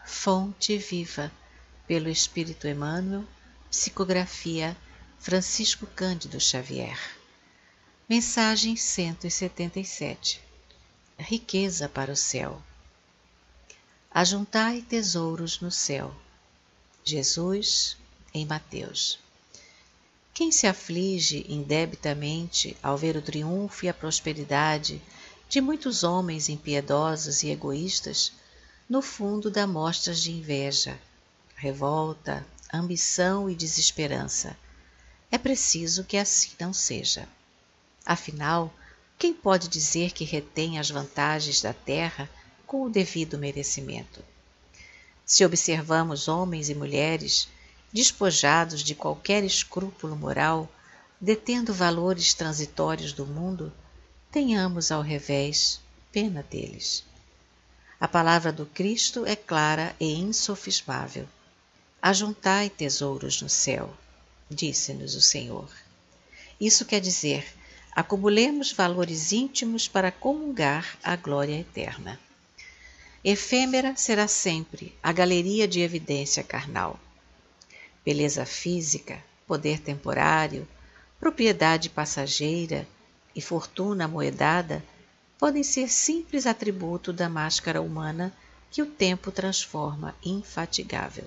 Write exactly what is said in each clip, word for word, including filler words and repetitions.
Fonte Viva, pelo Espírito Emmanuel, psicografia Francisco Cândido Xavier. Mensagem cento e setenta e sete. Riqueza para o céu. Ajuntai tesouros no céu. Jesus, em Mateus. Quem se aflige indebitamente ao ver o triunfo e a prosperidade de muitos homens impiedosos e egoístas, no fundo dá mostras de inveja, revolta, ambição e desesperança. É preciso que assim não seja. Afinal, quem pode dizer que retém as vantagens da terra com o devido merecimento? Se observamos homens e mulheres despojados de qualquer escrúpulo moral, detendo valores transitórios do mundo, tenhamos ao revés pena deles. A palavra do Cristo é clara e insofismável. Ajuntai tesouros no céu, disse-nos o Senhor. Isso quer dizer, acumulemos valores íntimos para comungar a glória eterna. Efêmera será sempre a galeria de evidência carnal. Beleza física, poder temporário, propriedade passageira e fortuna amoedada podem ser simples atributo da máscara humana que o tempo transforma infatigável.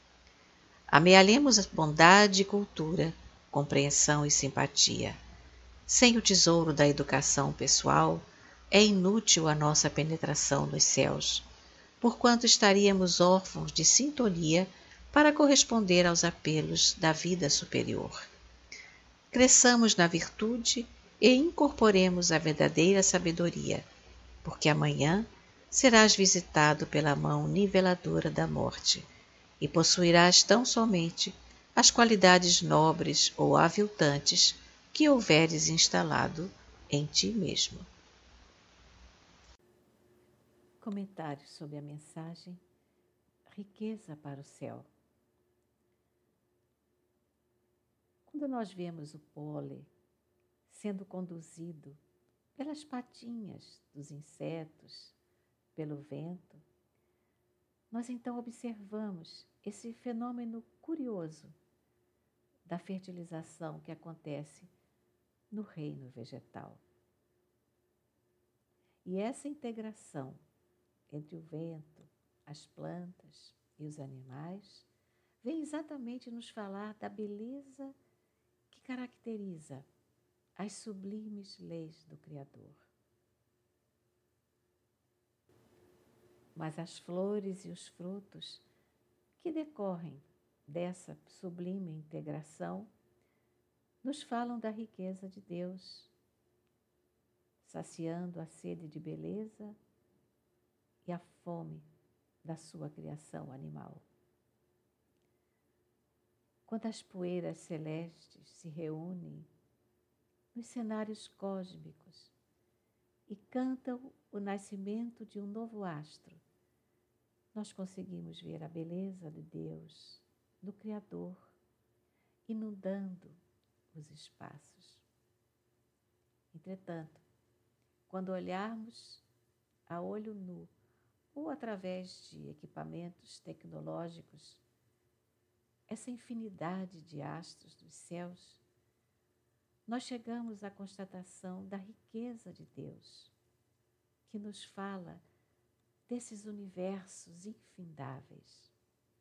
Amealhemos bondade e cultura, compreensão e simpatia. Sem o tesouro da educação pessoal, é inútil a nossa penetração nos céus, porquanto estaríamos órfãos de sintonia para corresponder aos apelos da vida superior. Cresçamos na virtude e incorporemos a verdadeira sabedoria, porque amanhã serás visitado pela mão niveladora da morte e possuirás tão somente as qualidades nobres ou aviltantes que houveres instalado em ti mesmo. Comentário sobre a mensagem Riqueza para o céu. Quando nós vemos o pólen sendo conduzido pelas patinhas dos insetos, pelo vento, nós então observamos esse fenômeno curioso da fertilização que acontece no reino vegetal. E essa integração entre o vento, as plantas e os animais vem exatamente nos falar da beleza que caracteriza as sublimes leis do Criador. Mas as flores e os frutos que decorrem dessa sublime integração nos falam da riqueza de Deus, saciando a sede de beleza e a fome da sua criação animal. Quando as poeiras celestes se reúnem nos cenários cósmicos e cantam o nascimento de um novo astro, nós conseguimos ver a beleza de Deus, do Criador, inundando os espaços. Entretanto, quando olharmos a olho nu ou através de equipamentos tecnológicos, essa infinidade de astros dos céus, nós chegamos à constatação da riqueza de Deus, que nos fala desses universos infindáveis.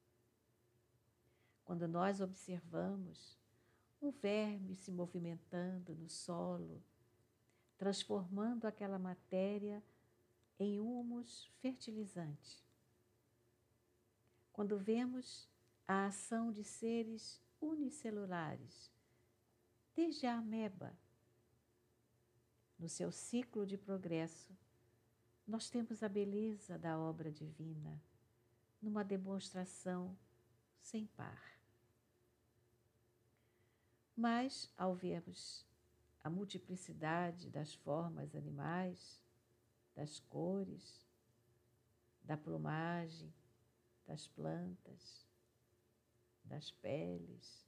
Quando nós observamos um verme se movimentando no solo, transformando aquela matéria em humus fertilizante. Quando vemos a ação de seres unicelulares, desde a ameba, no seu ciclo de progresso, nós temos a beleza da obra divina, numa demonstração sem par. Mas, ao vermos a multiplicidade das formas animais, das cores, da plumagem, das plantas, das peles,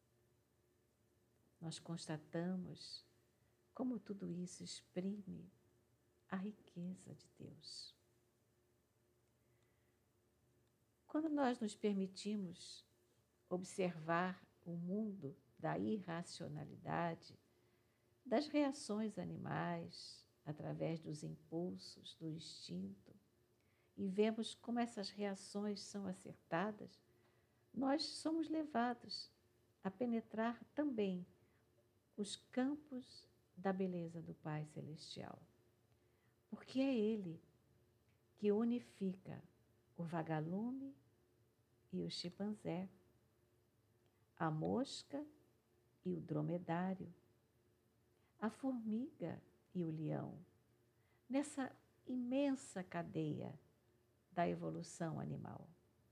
nós constatamos como tudo isso exprime a riqueza de Deus. Quando nós nos permitimos observar o mundo da irracionalidade, das reações animais, através dos impulsos, do instinto, e vemos como essas reações são acertadas, nós somos levados a penetrar também os campos da beleza do Pai Celestial. Porque é Ele que unifica o vagalume e o chimpanzé, a mosca e o dromedário, a formiga e o leão, nessa imensa cadeia da evolução animal.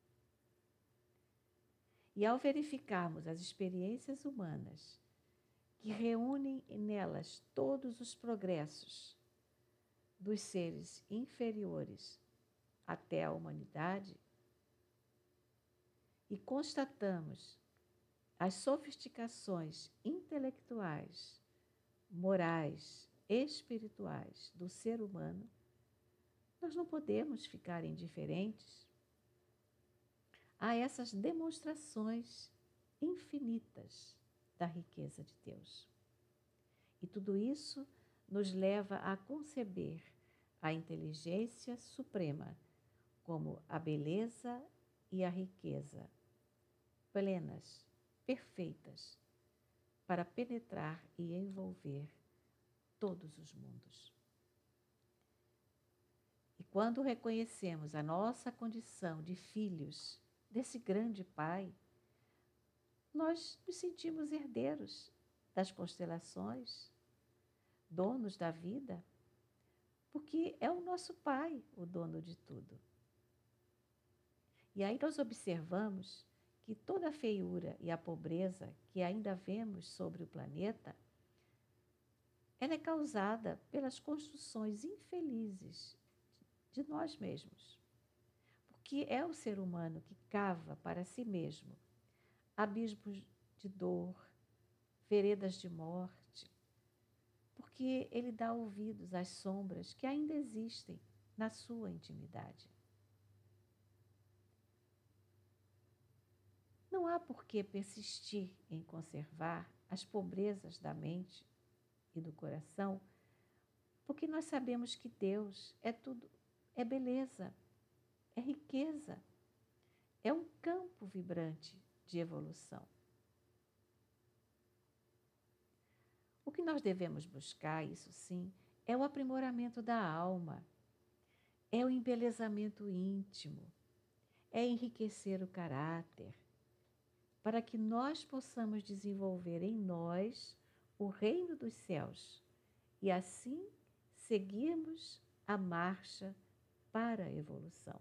E ao verificarmos as experiências humanas, que reúnem nelas todos os progressos dos seres inferiores até a humanidade, e constatamos as sofisticações intelectuais, morais, espirituais do ser humano, nós não podemos ficar indiferentes a essas demonstrações infinitas da riqueza de Deus. E tudo isso nos leva a conceber a inteligência suprema como a beleza e a riqueza plenas, perfeitas, para penetrar e envolver todos os mundos. E quando reconhecemos a nossa condição de filhos desse grande Pai, nós nos sentimos herdeiros das constelações, donos da vida, porque é o nosso Pai o dono de tudo. E aí nós observamos que toda a feiura e a pobreza que ainda vemos sobre o planeta, ela é causada pelas construções infelizes de nós mesmos. Porque é o ser humano que cava para si mesmo abismos de dor, veredas de morte, porque ele dá ouvidos às sombras que ainda existem na sua intimidade. Não há por que persistir em conservar as pobrezas da mente e do coração, porque nós sabemos que Deus é tudo, é beleza, é riqueza, é um campo vibrante de evolução. O que nós devemos buscar, isso sim, é o aprimoramento da alma, é o embelezamento íntimo, é enriquecer o caráter, para que nós possamos desenvolver em nós o reino dos céus e assim seguirmos a marcha para a evolução.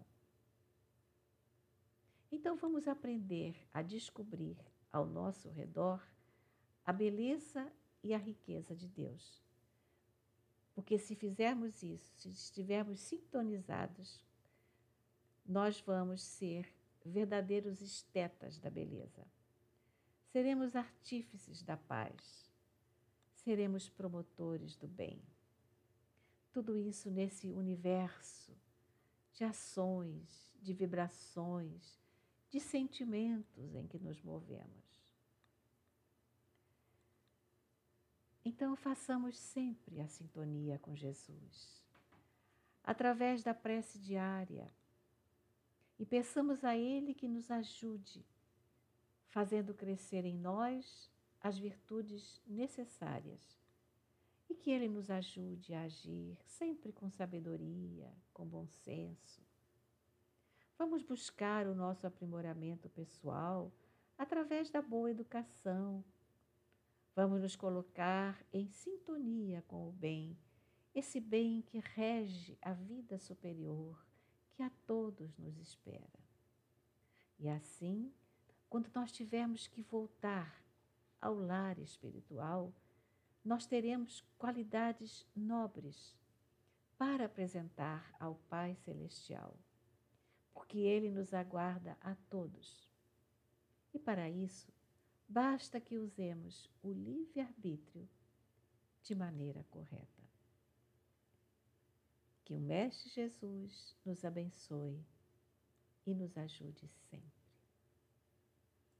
Então vamos aprender a descobrir ao nosso redor a beleza e a riqueza de Deus. Porque se fizermos isso, se estivermos sintonizados, nós vamos ser verdadeiros estetas da beleza. Seremos artífices da paz. Seremos promotores do bem. Tudo isso nesse universo de ações, de vibrações, de sentimentos em que nos movemos. Então, façamos sempre a sintonia com Jesus, através da prece diária, e peçamos a Ele que nos ajude, fazendo crescer em nós as virtudes necessárias, e que Ele nos ajude a agir sempre com sabedoria, com bom senso. Vamos buscar o nosso aprimoramento pessoal através da boa educação. Vamos nos colocar em sintonia com o bem, esse bem que rege a vida superior que a todos nos espera. E assim, quando nós tivermos que voltar ao lar espiritual, nós teremos qualidades nobres para apresentar ao Pai Celestial, porque Ele nos aguarda a todos. E para isso, basta que usemos o livre-arbítrio de maneira correta. Que o Mestre Jesus nos abençoe e nos ajude sempre.